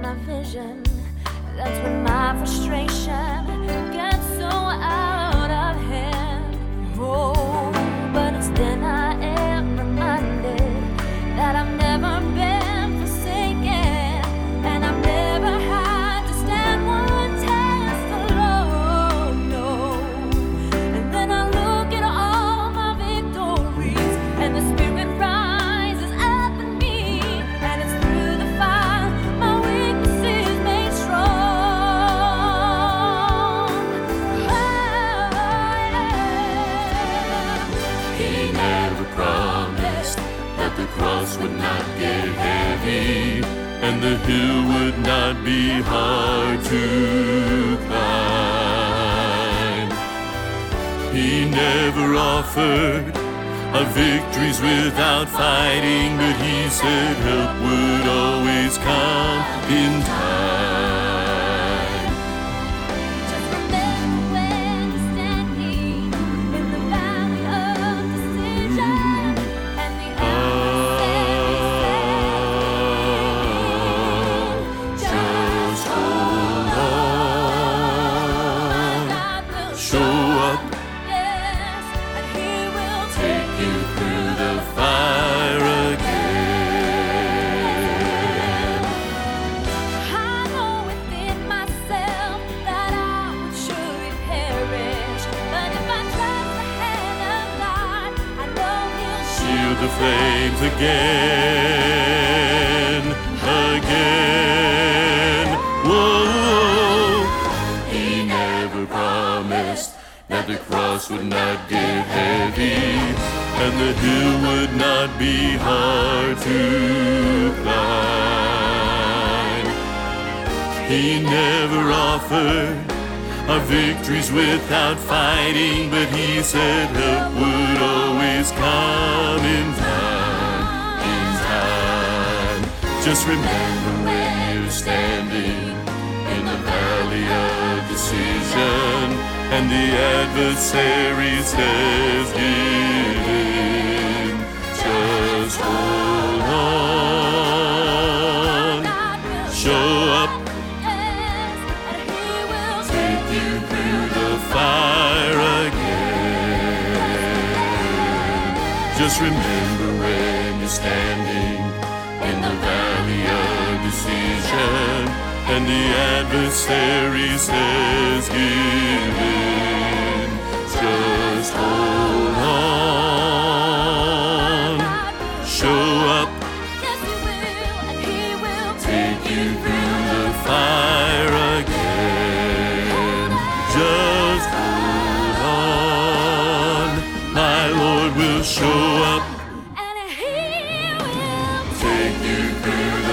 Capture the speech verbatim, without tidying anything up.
my vision. That's when my frustration gets so out of hand. Oh, but it's then I am reminded that I've never been forsaken, and I've never had to stand one test alone. No, and then I look at all my victories, and the Spirit rises up in me, and it's through the fire my weakness is made strong. Oh, yeah. He never promised that the cross would not get heavy, and the hill would not be hard to climb. He never offered our victories without fighting, but he said help would always come in time. Just remember when you're standing in the valley of decision, and the Just hold on, God will show up, yes, and He will take you through the fire again. I know within myself that I would surely perish, but if I trust the hand of God, I know He'll Shield the flames again, again. Whoa, he never promised that the cross would not get heavy, and the hill would not be hard to climb. He never offered our victories without fighting, but he said help would always come in time, in time. Just remember when you're standing in the valley of decision, and the adversary says give in. Just hold on, show up, take you through the fire again. Just remember when you're standing in the valley of decision, and the adversary says give in. Just hold on, show up, take you through the fire again. Just hold on, my Lord will show up, take you through the